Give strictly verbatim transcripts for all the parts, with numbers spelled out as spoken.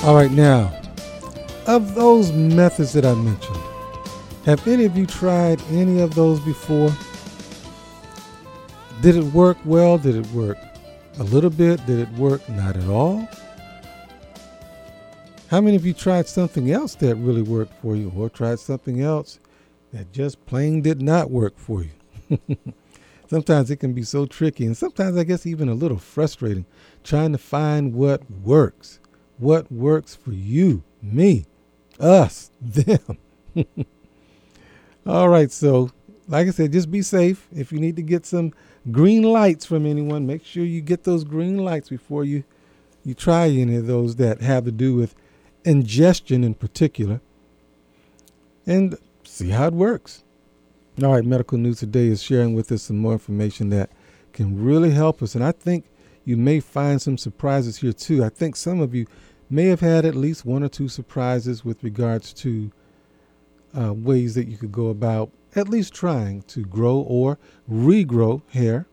All right, now, of those methods that I mentioned, have any of you tried any of those before? Did it work well? Did it work a little bit? Did it work not at all? How many of you tried something else that really worked for you, or tried something else that just plain did not work for you? Sometimes it can be so tricky, and sometimes I guess even a little frustrating, trying to find what works. What works for you, me, us, them. All right, so like I said, just be safe. If you need to get some green lights from anyone, make sure you get those green lights before you, you try any of those that have to do with ingestion in particular, and see how it works. All right, Medical News Today is sharing with us some more information that can really help us, and I think you may find some surprises here too. I think some of you may have had at least one or two surprises with regards to uh, ways that you could go about at least trying to grow or regrow hair.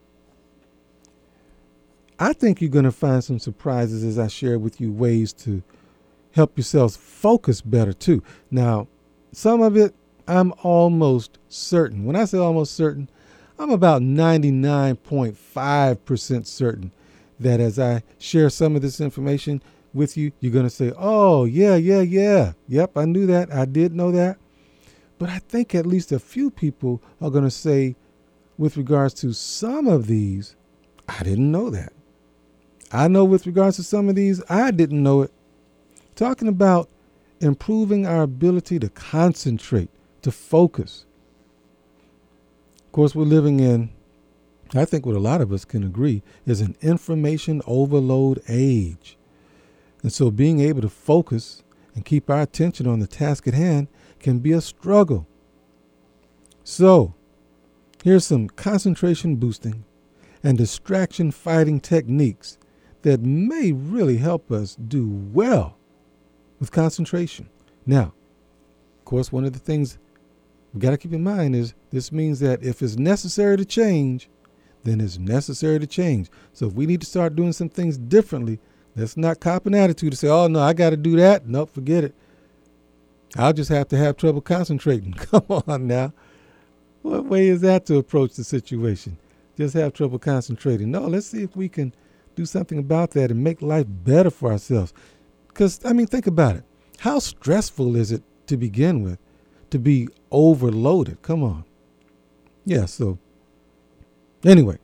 I think you're going to find some surprises as I share with you ways to help yourselves focus better too. Now, some of it I'm almost certain. When I say almost certain, I'm about ninety-nine point five percent certain that as I share some of this information with you, you're going to say, oh, yeah, yeah, yeah. Yep, I knew that. I did know that. But I think at least a few people are going to say, with regards to some of these, I didn't know that. I know with regards to some of these, I didn't know it. Talking about improving our ability to concentrate, to focus. Of course, we're living in, I think what a lot of us can agree, is an information overload age. And so being able to focus and keep our attention on the task at hand can be a struggle. So here's some concentration boosting and distraction fighting techniques that may really help us do well with concentration. Now, of course, one of the things we got to keep in mind is this means that if it's necessary to change, then it's necessary to change. So if we need to start doing some things differently, let's not cop an attitude to say, oh, no, I got to do that. Nope, forget it. I'll just have to have trouble concentrating. Come on now. What way is that to approach the situation? Just have trouble concentrating. No, let's see if we can do something about that and make life better for ourselves. Because, I mean, think about it. How stressful is it to begin with to be overloaded? Come on. Yeah, so anyway,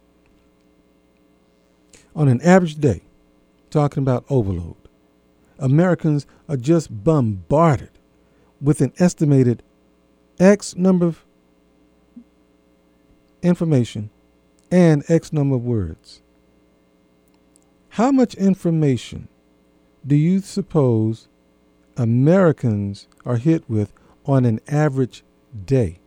on an average day, talking about overload, Americans are just bombarded with an estimated X number of information and X number of words. How much information do you suppose Americans are hit with on an average day?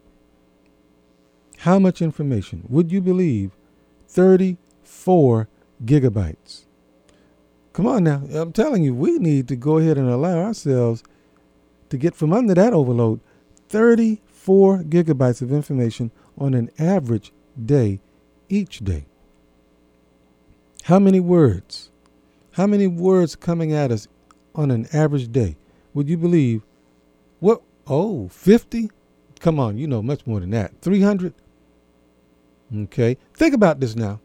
How much information? Would you believe thirty-four gigabytes? Come on now. I'm telling you, we need to go ahead and allow ourselves to get from under that overload. thirty-four gigabytes of information on an average day each day. How many words? How many words coming at us on an average day? Would you believe? What? Oh, fifty? Come on, you know much more than that. three hundred? Okay. Think about this now.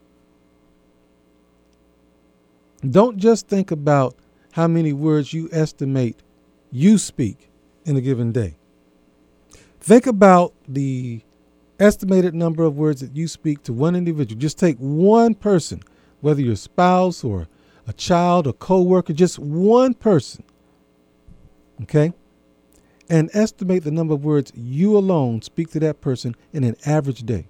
Don't just think about how many words you estimate you speak in a given day. Think about the estimated number of words that you speak to one individual. Just take one person, whether your spouse or a child or coworker, just one person, okay? And estimate the number of words you alone speak to that person in an average day.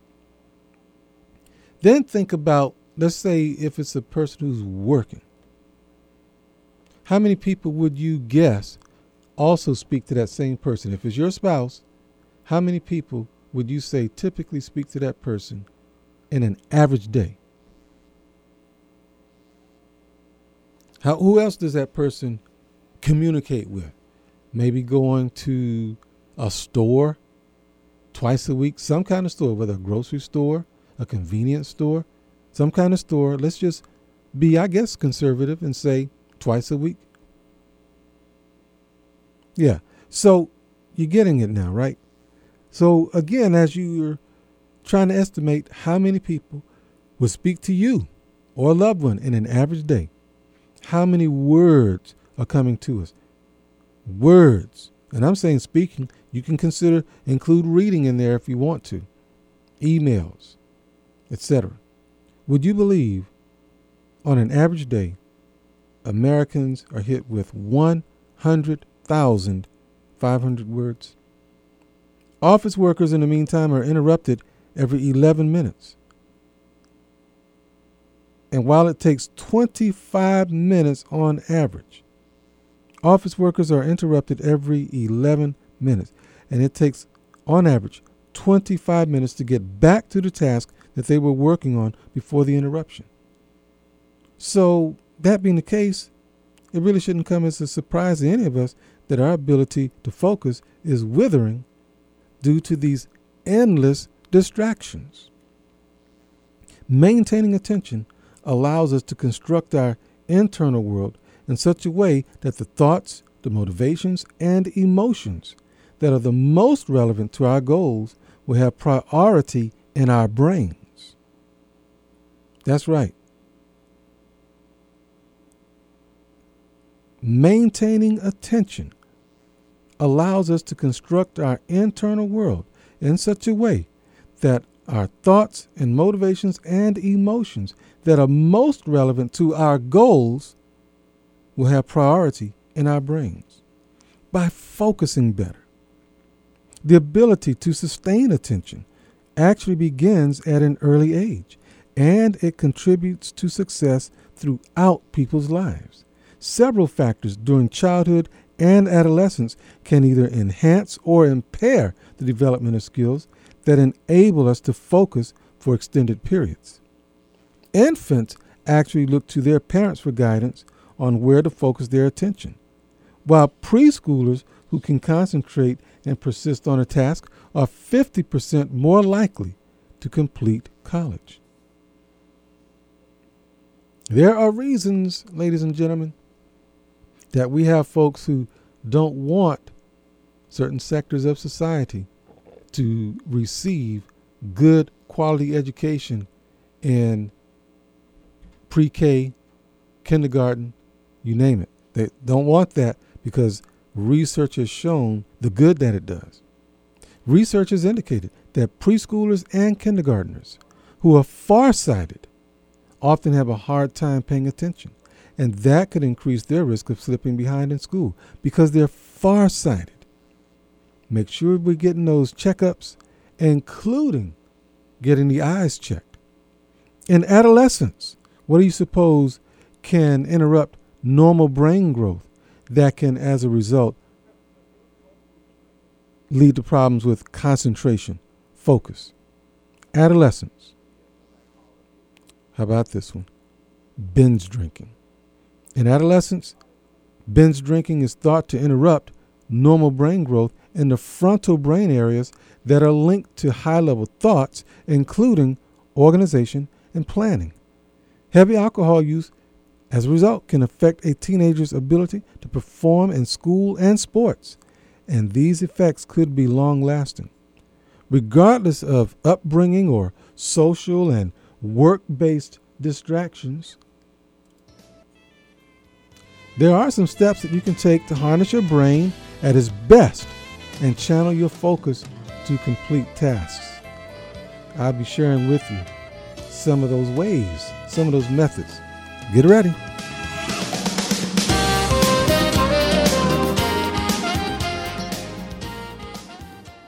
Then think about, let's say if it's a person who's working. How many people would you guess also speak to that same person? If it's your spouse, how many people would you say typically speak to that person in an average day? How, who else does that person communicate with? Maybe going to a store twice a week, some kind of store, whether a grocery store, a convenience store, some kind of store. Let's just be, I guess, conservative and say twice a week. Yeah. So you're getting it now, right? So again, as you're trying to estimate how many people would speak to you or a loved one in an average day, how many words are coming to us? Words. And I'm saying speaking, you can consider include reading in there if you want to. Emails, et cetera. Would you believe on an average day, Americans are hit with one hundred thousand five hundred words? Office workers, in the meantime, are interrupted every eleven minutes. And while it takes twenty-five minutes on average, office workers are interrupted every eleven minutes. And it takes, on average, twenty-five minutes to get back to the task that they were working on before the interruption. So, that being the case, it really shouldn't come as a surprise to any of us that our ability to focus is withering due to these endless distractions. Maintaining attention allows us to construct our internal world in such a way that the thoughts, the motivations, and emotions that are the most relevant to our goals will have priority in our brains. That's right. Maintaining attention allows us to construct our internal world in such a way that our thoughts and motivations and emotions that are most relevant to our goals will have priority in our brains. By focusing better, the ability to sustain attention actually begins at an early age, and it contributes to success throughout people's lives. Several factors during childhood and adolescence can either enhance or impair the development of skills that enable us to focus for extended periods. Infants actually look to their parents for guidance on where to focus their attention, while preschoolers who can concentrate and persist on a task are fifty percent more likely to complete college. There are reasons, ladies and gentlemen, that we have folks who don't want certain sectors of society to receive good quality education in pre-K, kindergarten, you name it. They don't want that because research has shown the good that it does. Research has indicated that preschoolers and kindergartners who are farsighted often have a hard time paying attention, and that could increase their risk of slipping behind in school because they're farsighted. Make sure we're getting those checkups, including getting the eyes checked. In adolescence, what do you suppose can interrupt normal brain growth that can, as a result, lead to problems with concentration, focus? Adolescence. How about this one? Binge drinking. In adolescence, binge drinking is thought to interrupt normal brain growth in the frontal brain areas that are linked to high-level thoughts, including organization and planning. Heavy alcohol use, as a result, can affect a teenager's ability to perform in school and sports, and these effects could be long-lasting. Regardless of upbringing or social and work-based distractions, there are some steps that you can take to harness your brain at its best and channel your focus to complete tasks. I'll be sharing with you some of those ways, some of those methods. Get ready.